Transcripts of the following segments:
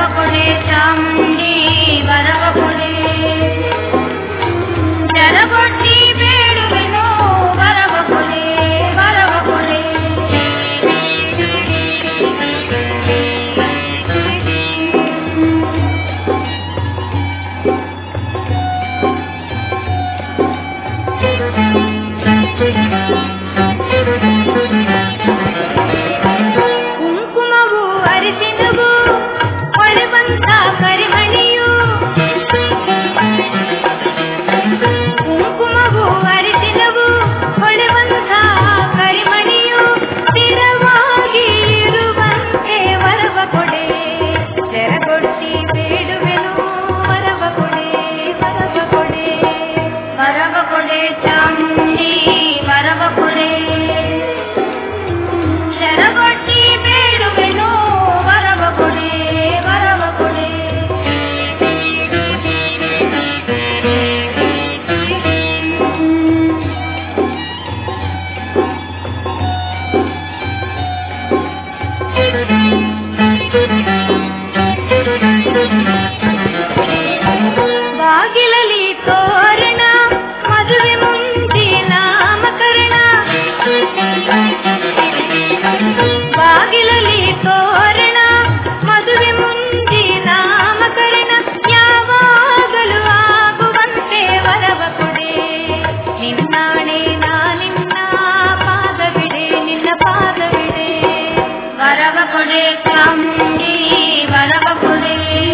ಕೊಡೆ ಚಾಮುಂಡಿ ವರವ ಕೊಡೆ, ಶರಗೊಡ್ಡಿ ಬೇಡುವೆನು ವರವ ಕೊಡೆ ವರವ ಕೊಡೆ. ಕುಂಕುಮವು ಅರಿಶಿನವು ಹೊಳೆವಂತ ಕರಿಮಣಿಯು, ಕುಂಕುಮವು ಅರಿಶಿನವು ಹೊಳೆವಂತ ಕರಿಮಣಿಯು, ಸ್ಥಿರವಾಗಿ ಇರುವಂತೆ ವರವ ಕೊಡೆ, ಶರಗೊಡ್ಡಿ ಬೇಡುವೆನು ವರವ ಕೊಡೆ ವರವ ಕೊಡೆ. ವರವ ಕೊಡೆ ಚಾಮುಂಡಿ ವರವ ಕೊಡೆ, ಶರಗೊಡ್ಡಿ ಬೇಡುವೆನು ವರವ ಕೊಡೆ ವರವ ಕೊಡೆ. ಬಾಗಿಲಲ್ಲಿ ತೋರಣ ಮದುವೆ ಮುಂಚಿ ನಾಮಕರಣ, ಬಾಗಿಲಲ್ಲಿ ತೋರಣ ಮದುವೆ ಮುಂಚಿ ನಾಮಕರಣ, ಯಾವಾಗಲೂ ಆಗುವಂತೆ ವರವ ಕೊಡೆ, ನಿನ್ನಾಣೆ ನಿನ್ನ ಪಾದವಿಡೆ ನಿನ್ನ ಪಾದವಿಡೆ. ವರವ ಕೊಡೆ ಚಾಮುಂಡಿ ವರವ ಕೊಡೆ,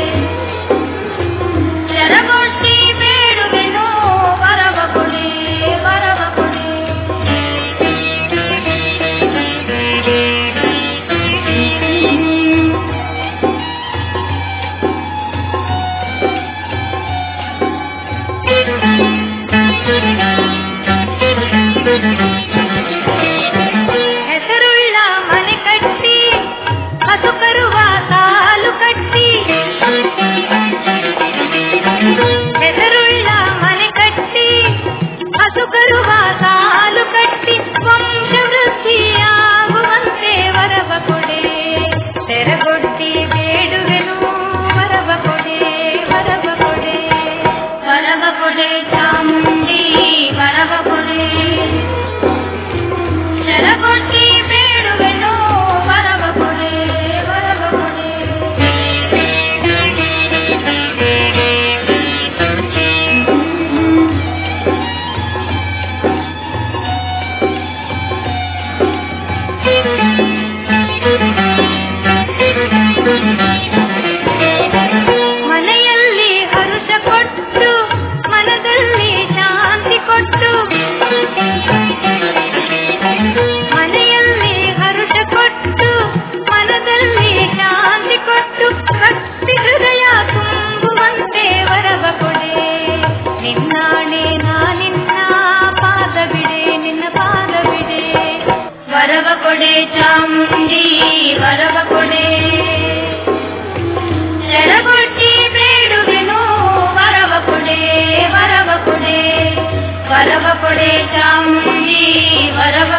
ಶರಗೊಡ್ಡಿ ಬೇಡುವೆನು ವರವ ಕೊಡೆ ವರವ ಕೊಡೆ. ಹೆಸರುಳ್ಳ ಮನೆ ಕಟ್ಟಿ ಹಸು ಕರುವ ಸಾಲು ಕಟ್ಟಿ, ಹೆಸರುಳ್ಳ ಮನೆ ಕಟ್ಟಿ ಹಸು ಕರುವ ಸಾಲು ಕಟ್ಟಿ, ವಂಶವೃದ್ಧಿಯಾಗುವಂತೆ ವರವ ಕೊಡೆ, ಶರಗೊಡ್ಡಿ ಬೇಡುವೆನು ವರವ ಕೊಡೆ ವರವ ಕೊಡೆ. ವರವ ಕೊಡೆ ಚಾಮುಂಡಿ ವರವ ಕೊಡೆ, ಶರಗೊಡ್ಡಿ ಬೇಡುವೆನು ವರವ ಕೊಡೆ ವರವ ಕೊಡೆ. ಮನೆಯಲ್ಲಿ ಹರುಷ ಕೊಟ್ಟು ಮನದಲ್ಲಿ ಶಾಂತಿ ಕೊಟ್ಟು, ಮನೆಯಲ್ಲಿ ಹರುಷ ಕೊಟ್ಟು ಮನದಲ್ಲಿ ಶಾಂತಿ ಕೊಟ್ಟು, ಭಕ್ತಿ ಹೃದಯ ತುಂಬುವಂತೆ ವರವ ಕೊಡೆ, ನಿನ್ನಾಣೆ ನಿನ್ನ ಪಾದವಿಡೆ ನಿನ್ನ ಪಾದವಿಡೆ. ವರವ ಕೊಡೆ ಚಾಮುಂಡಿ ವರವ ಕೊಡೆ, ಶರಗೊಡ್ಡಿ ಬೇಡುವೆನು ವರವ ಕೊಡೆ ವರವ ಕೊಡೆ. ವರವ ಕೊಡೆ ಚಾಮುಂಡಿ ವರವ